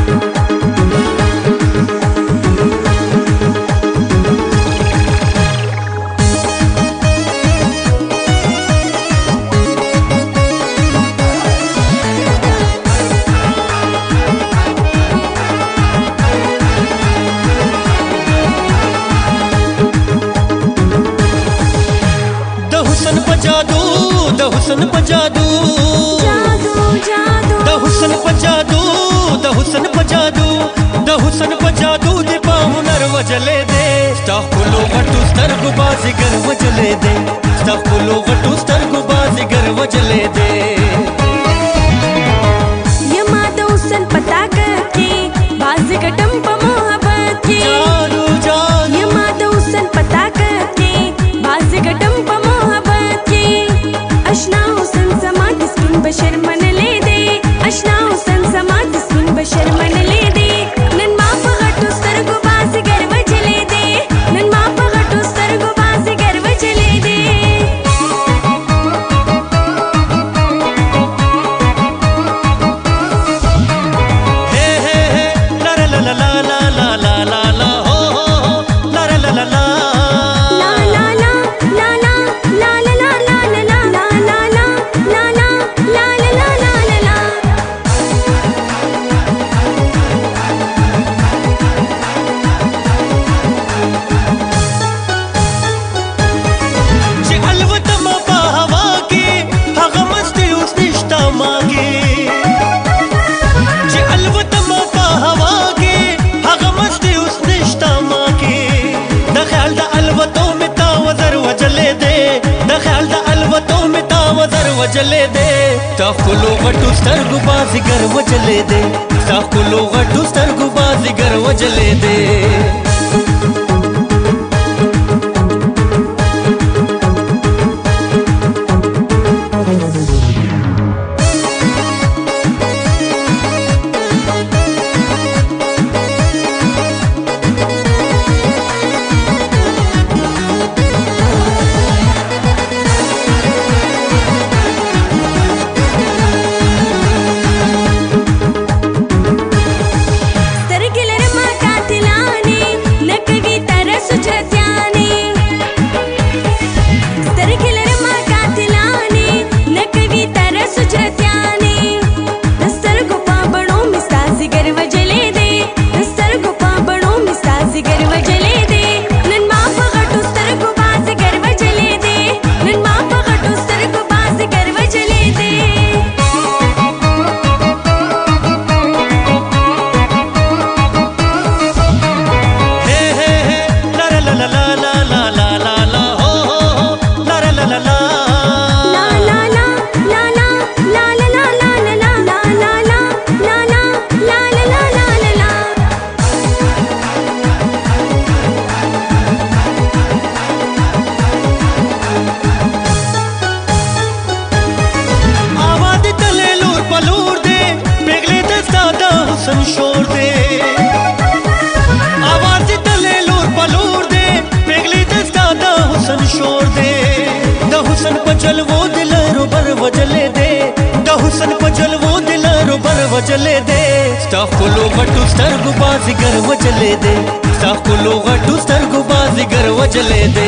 د حسن په جادو د حسن په جادو د حسن په جادو د حسن په جادو د په هنر وجلې دې ستا خپلو غټو سترګو بازیګر وجلې دې ستا خپلو غټو سترګو بازیګر وجلې دې یما د حسن پتا کې بازیګټم په محبت کې جادو جادو یما د حسن پتا کې بازیګټم په محبت کې اشنا حسن سما د سپین بشر من لې دې اشنا حسن سما د سپین بشر من لې دې نن ما په غټو سترګو بازیګر وجلې دې نن ما په غټو سترګو بازیګر وجلې دې هه هه هه لا لا لا لا لا لا لا لا لا هو هو لا لا لا لا لا وجلې دې تا خپلو غټو سترګو بازیګر وجلې دې تا خپلو غټو سترګو بازیګر وجلې دې شور دے आवाज तले लूर पलूर दे पेगली दस्ता दा हुसन शोर दे दा हुसन पचल वो दिल रुबर वजले दे दा हुसन पचल वो दिल रुबर वजले दे स्ताखुलो गटू स्तरगु बाजीगर वजले दे स्ताखुलो गटू स्तरगु बाजीगर वजले दे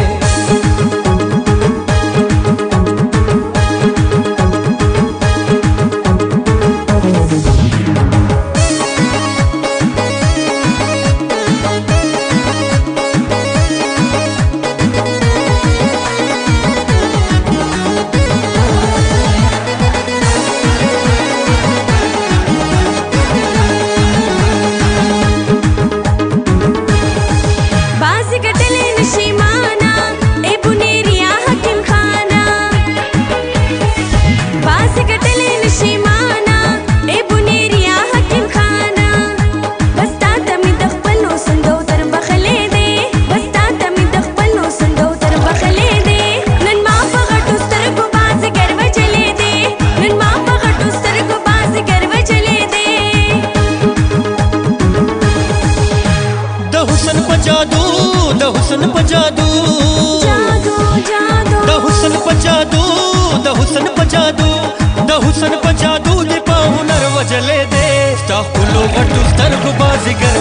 दा हुसन पजादू दा हुसन पजादू दा हुसन पजादू दा हुसन पजादू दे पा हुनर वजले दे ستا خپلو غټو سترګو بازیګر